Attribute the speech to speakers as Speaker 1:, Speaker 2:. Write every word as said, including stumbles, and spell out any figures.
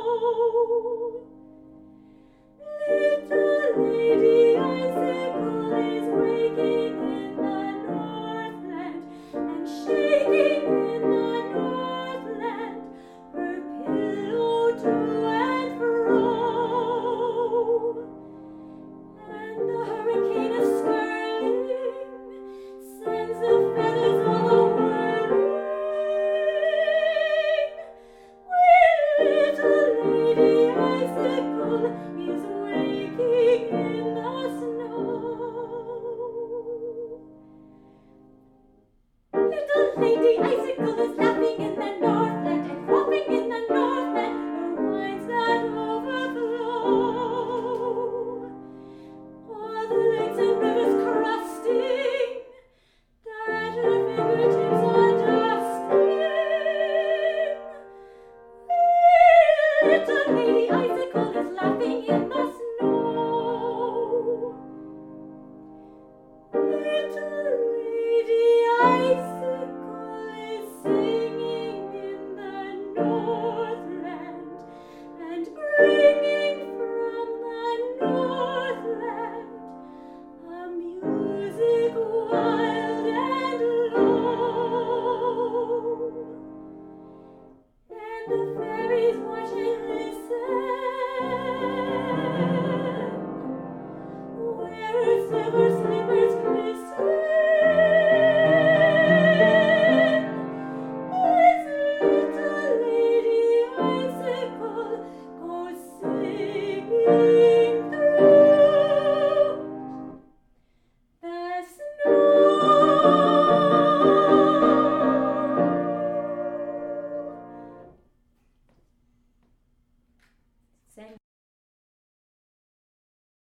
Speaker 1: Little lady icicle is waking in the Northland and shaking in the Northland, her pillow to and fro. And the hurricane of skirling sends the feathers all a-whirling. Little lady icicle is waking in the snow. Little lady icicle is laughing in the Northland and romping in the Northland, her wines that overflow. All the lakes and rivers crusting, that her fingertips are dusting. Little lady icicle